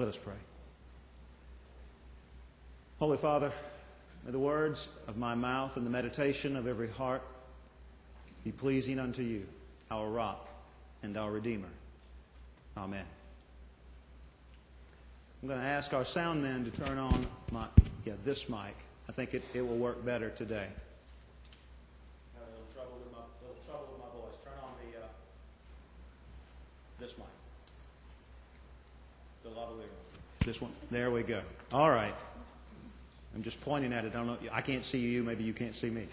Let us pray. Holy Father, may the words of my mouth and the meditation of every heart be pleasing unto you, our rock and our Redeemer. Amen. I'm going to ask our sound man to turn on this mic. I think it will work better today. I have a little trouble with my voice. Turn on this mic. The lavalier. This one. There we go. All right. I'm just pointing at it. I don't know. I can't see you. Maybe you can't see me.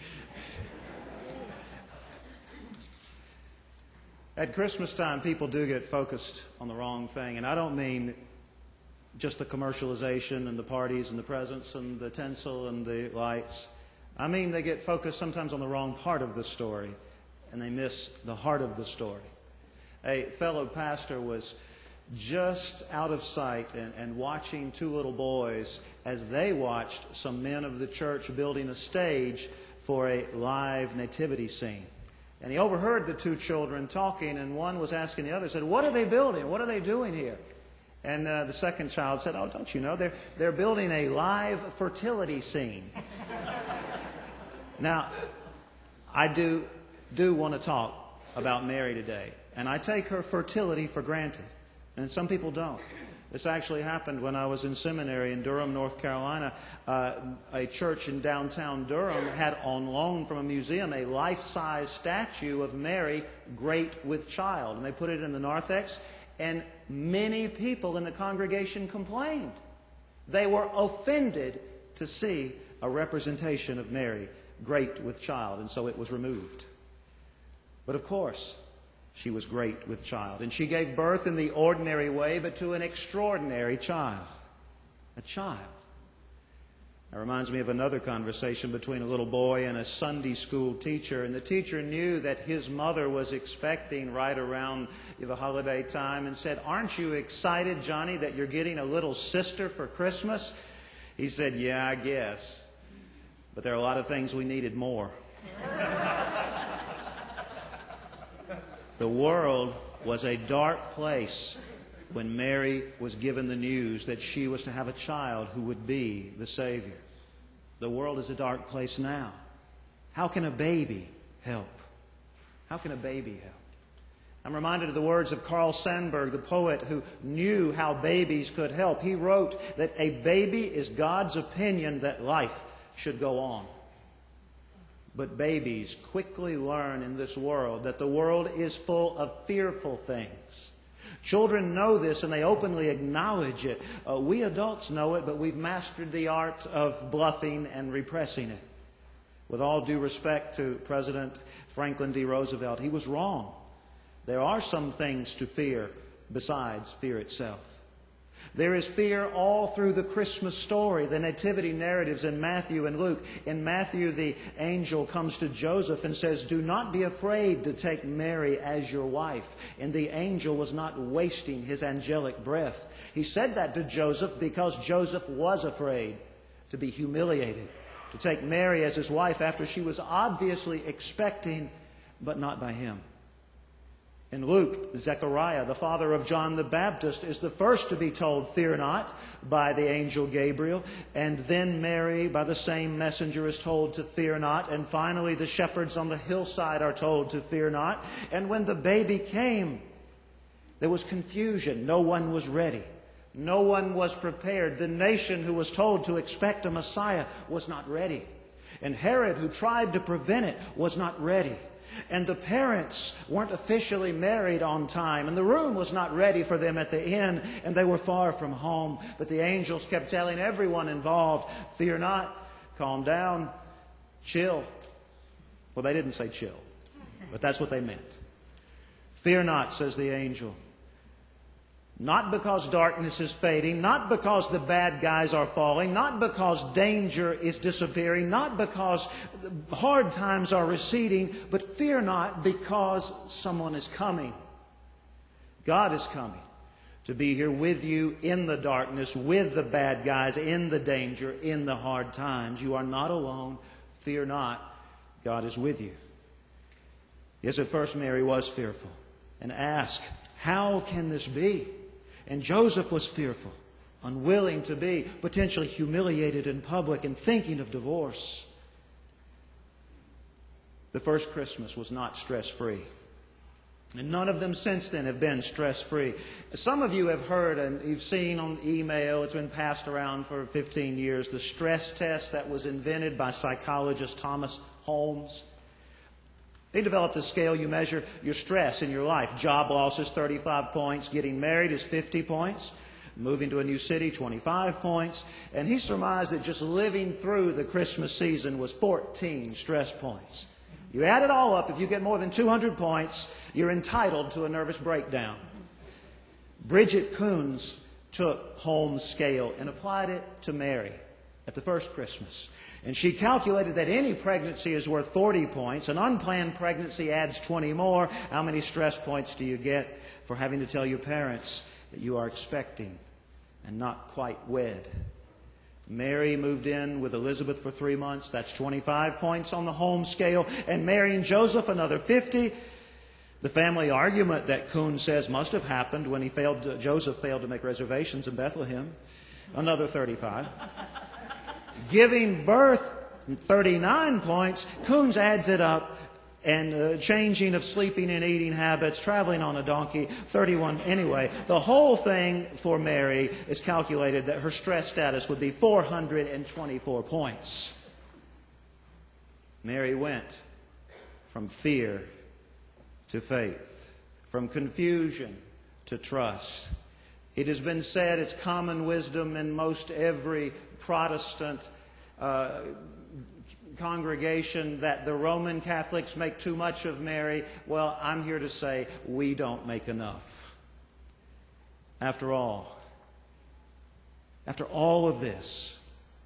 At Christmas time, people do get focused on the wrong thing. And I don't mean just the commercialization and the parties and the presents and the tinsel and the lights. I mean they get focused sometimes on the wrong part of the story, and they miss the heart of the story. A fellow pastor was just out of sight and watching two little boys as they watched some men of the church building a stage for a live nativity scene. And he overheard the two children talking, and one was asking the other, said, "What are they building? What are they doing here?" And the second child said, "Oh, don't you know? They're building a live fertility scene." Now, I do want to talk about Mary today, and I take her fertility for granted, and some people don't. This actually happened when I was in seminary in Durham, North Carolina. A church in downtown Durham had on loan from a museum a life-size statue of Mary, great with child. And they put it in the narthex, and many people in the congregation complained. They were offended to see a representation of Mary, great with child, and so it was removed. But of course, she was great with child, and she gave birth in the ordinary way, but to an extraordinary child. A child. That reminds me of another conversation between a little boy and a Sunday school teacher. And the teacher knew that his mother was expecting right around the holiday time and said, "Aren't you excited, Johnny, that you're getting a little sister for Christmas?" He said, "Yeah, I guess. But there are a lot of things we needed more." The world was a dark place when Mary was given the news that she was to have a child who would be the Savior. The world is a dark place now. How can a baby help? How can a baby help? I'm reminded of the words of Carl Sandburg, the poet who knew how babies could help. He wrote that a baby is God's opinion that life should go on. But babies quickly learn in this world that the world is full of fearful things. Children know this and they openly acknowledge it. We adults know it, but we've mastered the art of bluffing and repressing it. With all due respect to President Franklin D. Roosevelt, he was wrong. There are some things to fear besides fear itself. There is fear all through the Christmas story, the nativity narratives in Matthew and Luke. In Matthew, the angel comes to Joseph and says, "Do not be afraid to take Mary as your wife." And the angel was not wasting his angelic breath. He said that to Joseph because Joseph was afraid to be humiliated, to take Mary as his wife after she was obviously expecting, but not by him. In Luke, Zechariah, the father of John the Baptist, is the first to be told, "Fear not," by the angel Gabriel. And then Mary, by the same messenger, is told to fear not. And finally, the shepherds on the hillside are told to fear not. And when the baby came, there was confusion. No one was ready. No one was prepared. The nation who was told to expect a Messiah was not ready. And Herod, who tried to prevent it, was not ready. And the parents weren't officially married on time. And the room was not ready for them at the inn. And they were far from home. But the angels kept telling everyone involved, "Fear not, calm down, chill." Well, they didn't say chill, but that's what they meant. "Fear not," says the angel. Not because darkness is fading, not because the bad guys are falling, not because danger is disappearing, not because hard times are receding, but fear not because someone is coming. God is coming to be here with you in the darkness, with the bad guys, in the danger, in the hard times. You are not alone. Fear not. God is with you. Yes, at first Mary was fearful and asked, "How can this be?" And Joseph was fearful. unwilling to be potentially humiliated in public, and thinking of divorce. The first Christmas was not stress-free. And none of them since then have been stress-free. Some of you have heard and you've seen on email, it's been passed around for 15 years, the stress test that was invented by psychologist Thomas Holmes. They developed a scale you measure your stress in your life. Job loss is 35 points. Getting married is 50 points. Moving to a new city, 25 points. And he surmised that just living through the Christmas season was 14 stress points. You add it all up, if you get more than 200 points, you're entitled to a nervous breakdown. Bridget Coons took Holmes' scale and applied it to Mary at the first Christmas. And she calculated that any pregnancy is worth 40 points. An unplanned pregnancy adds 20 more. How many stress points do you get for having to tell your parents that you are expecting and not quite wed? Mary moved in with Elizabeth for 3 months. That's 25 points on the Holmes scale. And Mary and Joseph, another 50. The family argument that Kuhn says must have happened when Joseph failed to make reservations in Bethlehem, another 35. Giving birth, 39 points. Kuhn adds it up. And changing of sleeping and eating habits, traveling on a donkey, 31. Anyway, the whole thing for Mary is calculated that her stress status would be 424 points. Mary went from fear to faith, from confusion to trust. It has been said, it's common wisdom in most every Protestant congregation that the Roman Catholics make too much of Mary. Well, I'm here to say we don't make enough. After all of this,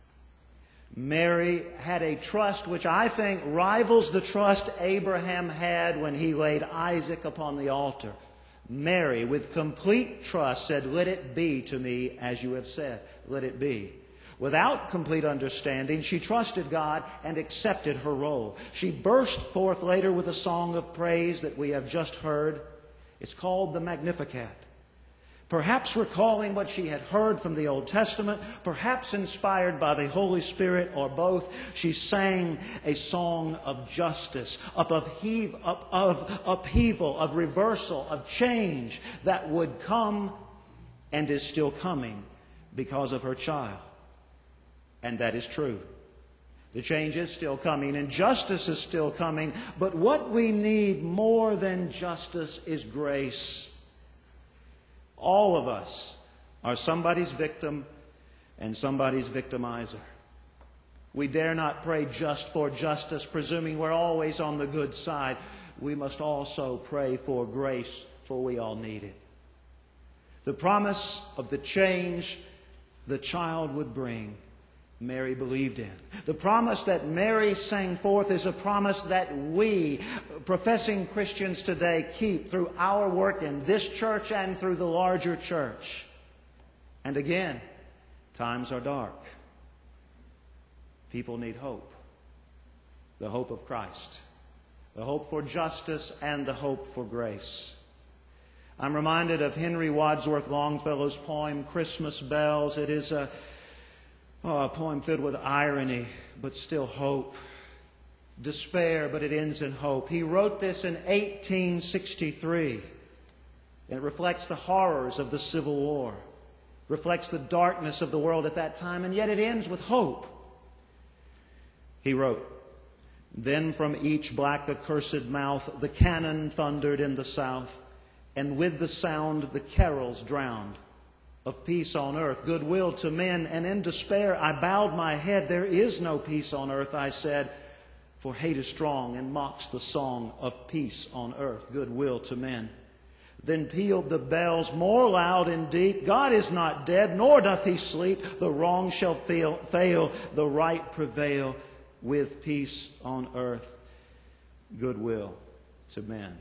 Mary had a trust which I think rivals the trust Abraham had when he laid Isaac upon the altar. Mary, with complete trust, said, "Let it be to me as you have said. Let it be." Without complete understanding, she trusted God and accepted her role. She burst forth later with a song of praise that we have just heard. It's called the Magnificat. Perhaps recalling what she had heard from the Old Testament, perhaps inspired by the Holy Spirit, or both, she sang a song of justice, of upheaval, of reversal, of change that would come and is still coming because of her child. And that is true. The change is still coming and justice is still coming. But what we need more than justice is grace. All of us are somebody's victim and somebody's victimizer. We dare not pray just for justice, presuming we're always on the good side. We must also pray for grace, for we all need it. The promise of the change the child would bring, Mary believed in. The promise that Mary sang forth is a promise that we, professing Christians today, keep through our work in this church and through the larger church. And again, times are dark. People need hope. The hope of Christ. The hope for justice and the hope for grace. I'm reminded of Henry Wadsworth Longfellow's poem, Christmas Bells. It is a poem filled with irony, but still hope. Despair, but it ends in hope. He wrote this in 1863. And it reflects the horrors of the Civil War. Reflects the darkness of the world at that time, and yet it ends with hope. He wrote, "Then from each black accursed mouth the cannon thundered in the south, and with the sound the carols drowned. Of peace on earth, goodwill to men, and in despair I bowed my head. There is no peace on earth, I said, for hate is strong and mocks the song of peace on earth, goodwill to men. Then pealed the bells more loud and deep. God is not dead, nor doth he sleep. The wrong shall fail, the right prevail, with peace on earth, goodwill to men."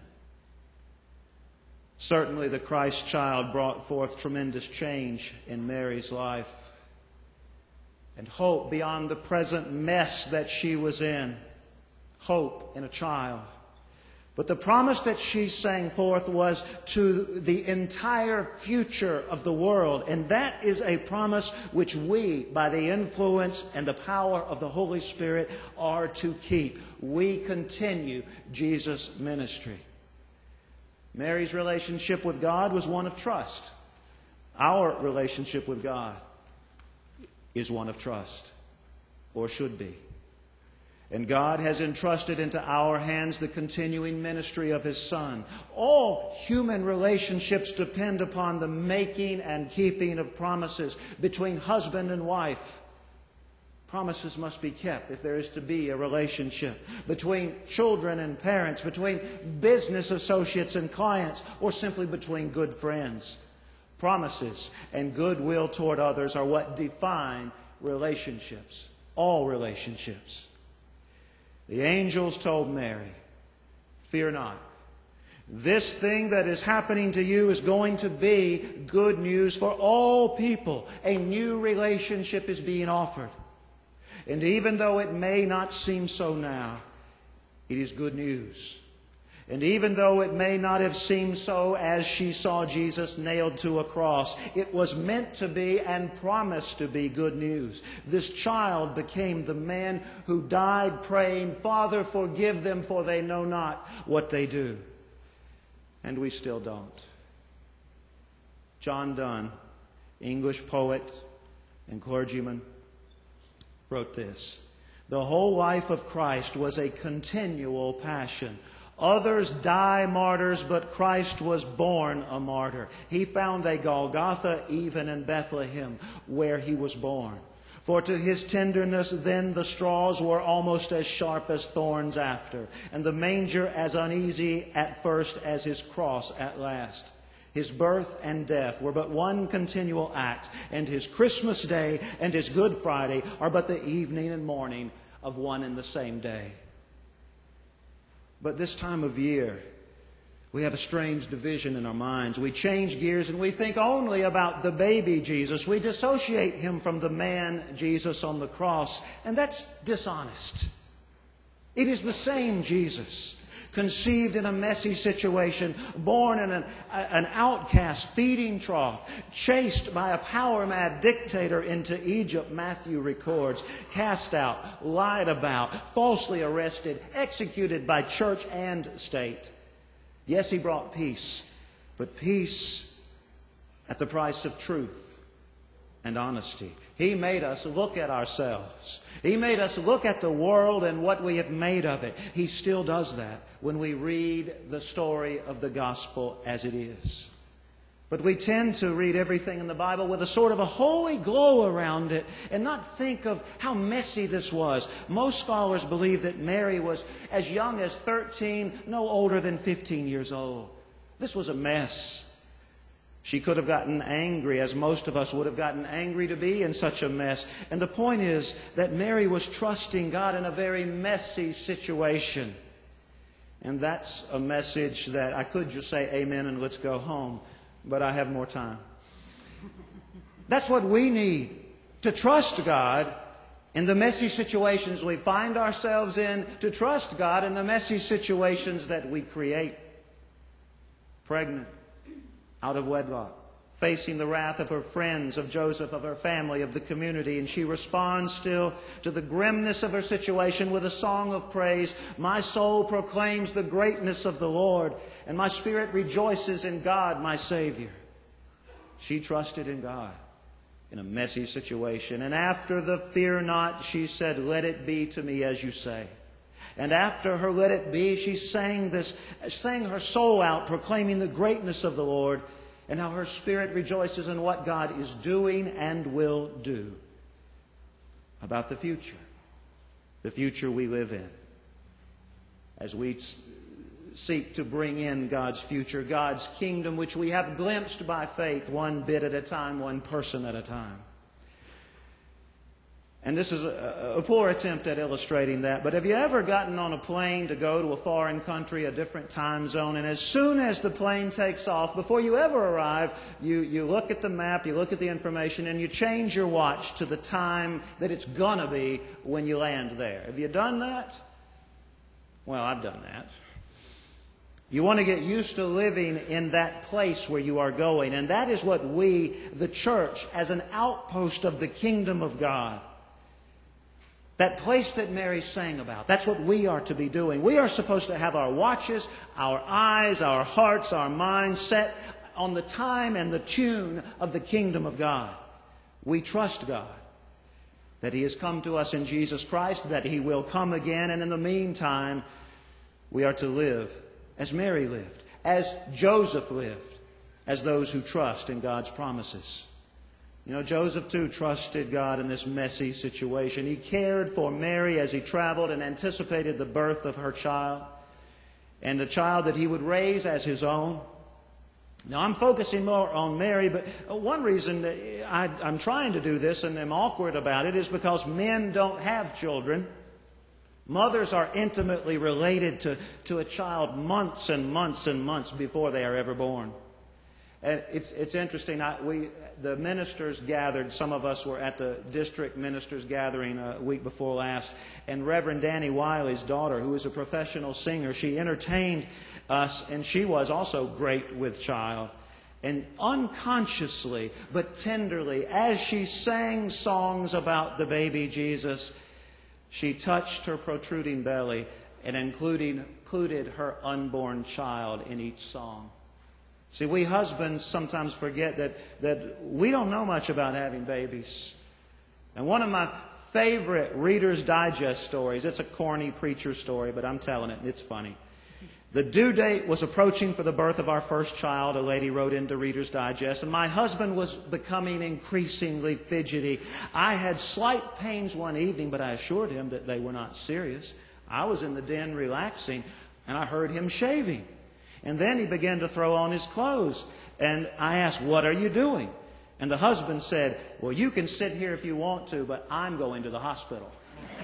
Certainly the Christ child brought forth tremendous change in Mary's life and hope beyond the present mess that she was in. Hope in a child. But the promise that she sang forth was to the entire future of the world. And that is a promise which we, by the influence and the power of the Holy Spirit, are to keep. We continue Jesus' ministry. Mary's relationship with God was one of trust. Our relationship with God is one of trust, or should be. And God has entrusted into our hands the continuing ministry of His Son. All human relationships depend upon the making and keeping of promises between husband and wife. Promises must be kept if there is to be a relationship. Between children and parents, between business associates and clients, or simply between good friends. Promises and goodwill toward others are what define relationships. All relationships. The angels told Mary, "Fear not. This thing that is happening to you is going to be good news for all people. A new relationship is being offered. And even though it may not seem so now, it is good news. And even though it may not have seemed so as she saw Jesus nailed to a cross, it was meant to be and promised to be good news. This child became the man who died praying, 'Father, forgive them, for they know not what they do.'" And we still don't. John Donne, English poet and clergyman, wrote this: "The whole life of Christ was a continual passion. Others die martyrs, but Christ was born a martyr. He found a Golgotha even in Bethlehem, where He was born. For to His tenderness then the straws were almost as sharp as thorns after, and the manger as uneasy at first as His cross at last. His birth and death were but one continual act, and His Christmas Day and His Good Friday are but the evening and morning of one and the same day." But this time of year, we have a strange division in our minds. We change gears and we think only about the baby Jesus. We dissociate Him from the man Jesus on the cross, and that's dishonest. It is the same Jesus, conceived in a messy situation, born in an outcast feeding trough, chased by a power-mad dictator into Egypt, Matthew records, cast out, lied about, falsely arrested, executed by church and state. Yes, He brought peace, but peace at the price of truth and honesty. He made us look at ourselves. He made us look at the world and what we have made of it. He still does that when we read the story of the gospel as it is. But we tend to read everything in the Bible with a sort of a holy glow around it and not think of how messy this was. Most scholars believe that Mary was as young as 13, no older than 15 years old. This was a mess. She could have gotten angry, as most of us would have gotten angry to be in such a mess. And the point is that Mary was trusting God in a very messy situation. And that's a message that I could just say amen and let's go home, but I have more time. That's what we need, to trust God in the messy situations we find ourselves in, to trust God in the messy situations that we create. Pregnant, out of wedlock, facing the wrath of her friends, of Joseph, of her family, of the community. And she responds still to the grimness of her situation with a song of praise. "My soul proclaims the greatness of the Lord, and my spirit rejoices in God, my Savior." She trusted in God in a messy situation. And after the "fear not," she said, "Let it be to me as you say." And after her "let it be," she sang her soul out, proclaiming the greatness of the Lord and how her spirit rejoices in what God is doing and will do about the future we live in. As we seek to bring in God's future, God's kingdom, which we have glimpsed by faith, one bit at a time, one person at a time. And this is a poor attempt at illustrating that. But have you ever gotten on a plane to go to a foreign country, a different time zone, and as soon as the plane takes off, before you ever arrive, you look at the map, you look at the information, and you change your watch to the time that it's going to be when you land there? Have you done that? Well, I've done that. You want to get used to living in that place where you are going. And that is what we, the church, as an outpost of the kingdom of God, that place that Mary sang about, that's what we are to be doing. We are supposed to have our watches, our eyes, our hearts, our minds set on the time and the tune of the kingdom of God. We trust God that He has come to us in Jesus Christ, that He will come again, and in the meantime, we are to live as Mary lived, as Joseph lived, as those who trust in God's promises. You know, Joseph too trusted God in this messy situation. He cared for Mary as he traveled and anticipated the birth of her child, and a child that he would raise as his own. Now, I'm focusing more on Mary, but one reason I'm trying to do this and am awkward about it is because men don't have children. Mothers are intimately related to a child months and months and months before they are ever born. And it's interesting. The ministers gathered. Some of us were at the district ministers gathering a week before last. And Reverend Danny Wiley's daughter, who is a professional singer, she entertained us, and she was also great with child. And unconsciously but tenderly, as she sang songs about the baby Jesus, she touched her protruding belly and included her unborn child in each song. See, we husbands sometimes forget that we don't know much about having babies. And one of my favorite Reader's Digest stories, it's a corny preacher story, but I'm telling it, it's funny. The due date was approaching for the birth of our first child, a lady wrote into Reader's Digest, and my husband was becoming increasingly fidgety. I had slight pains one evening, but I assured him that they were not serious. I was in the den relaxing, and I heard him shaving. And then he began to throw on his clothes. And I asked, "What are you doing?" And the husband said, "Well, you can sit here if you want to, but I'm going to the hospital."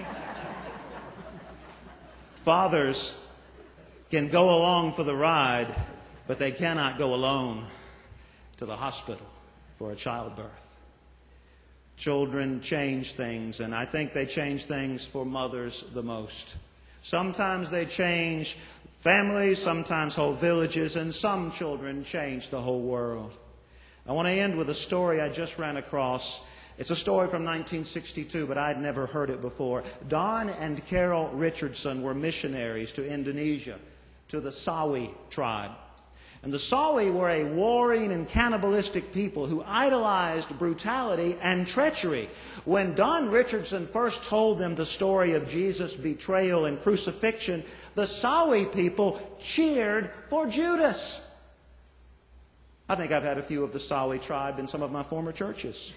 Fathers can go along for the ride, but they cannot go alone to the hospital for a childbirth. Children change things, and I think they change things for mothers the most. Sometimes they change families, sometimes whole villages, and some children change the whole world. I want to end with a story I just ran across. It's a story from 1962, but I'd never heard it before. Don and Carol Richardson were missionaries to Indonesia, to the Sawi tribe. And the Sawi were a warring and cannibalistic people who idolized brutality and treachery. When Don Richardson first told them the story of Jesus' betrayal and crucifixion, the Sawi people cheered for Judas. I think I've had a few of the Sawi tribe in some of my former churches.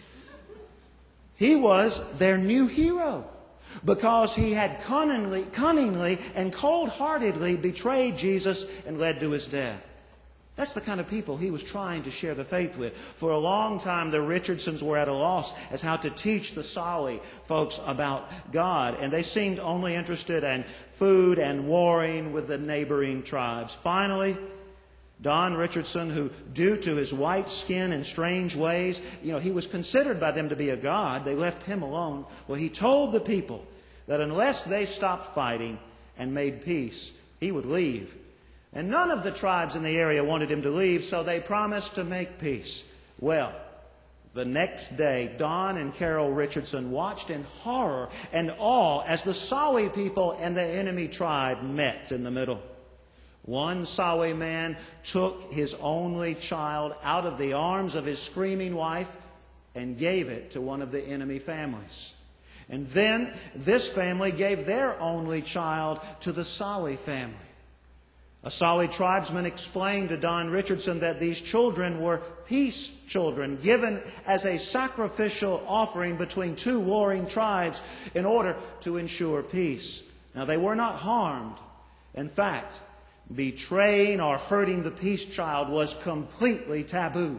He was their new hero because he had cunningly and cold-heartedly betrayed Jesus and led to his death. That's the kind of people he was trying to share the faith with. For a long time, the Richardsons were at a loss as how to teach the Sawi folks about God. And they seemed only interested in food and warring with the neighboring tribes. Finally, Don Richardson, who, due to his white skin and strange ways, he was considered by them to be a god. They left him alone. Well, he told the people that unless they stopped fighting and made peace, he would leave. And none of the tribes in the area wanted him to leave, so they promised to make peace. Well, the next day, Don and Carol Richardson watched in horror and awe as the Sawi people and the enemy tribe met in the middle. One Sawi man took his only child out of the arms of his screaming wife and gave it to one of the enemy families. And then this family gave their only child to the Sawi family. A Sawi tribesman explained to Don Richardson that these children were peace children given as a sacrificial offering between two warring tribes in order to ensure peace. Now, they were not harmed. In fact, betraying or hurting the peace child was completely taboo.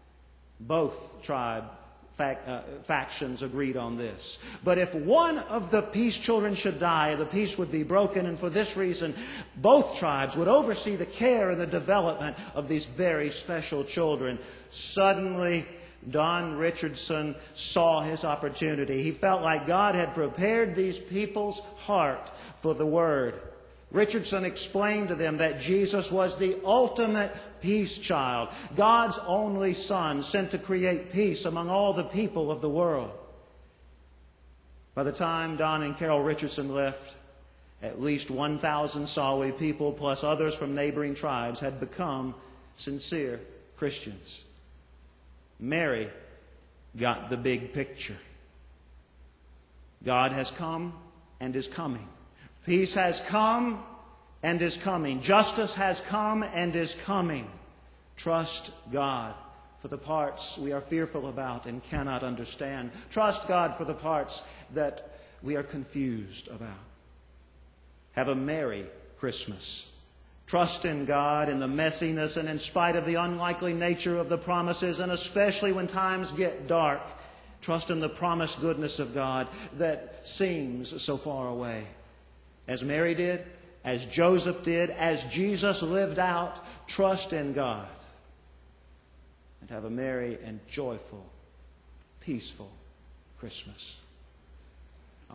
Both factions agreed on this. But if one of the peace children should die, the peace would be broken, and for this reason, both tribes would oversee the care and the development of these very special children. Suddenly, Don Richardson saw his opportunity. He felt like God had prepared these people's heart for the Word. Richardson explained to them that Jesus was the ultimate peace child, God's only Son, sent to create peace among all the people of the world. By the time Don and Carol Richardson left, at least 1,000 Sawi people, plus others from neighboring tribes, had become sincere Christians. Mary got the big picture. God has come and is coming. Peace has come and is coming. Justice has come and is coming. Trust God for the parts we are fearful about and cannot understand. Trust God for the parts that we are confused about. Have a merry Christmas. Trust in God in the messiness and in spite of the unlikely nature of the promises, and especially when times get dark, trust in the promised goodness of God that seems so far away. As Mary did, as Joseph did, as Jesus lived out, trust in God. And have a merry and joyful, peaceful Christmas.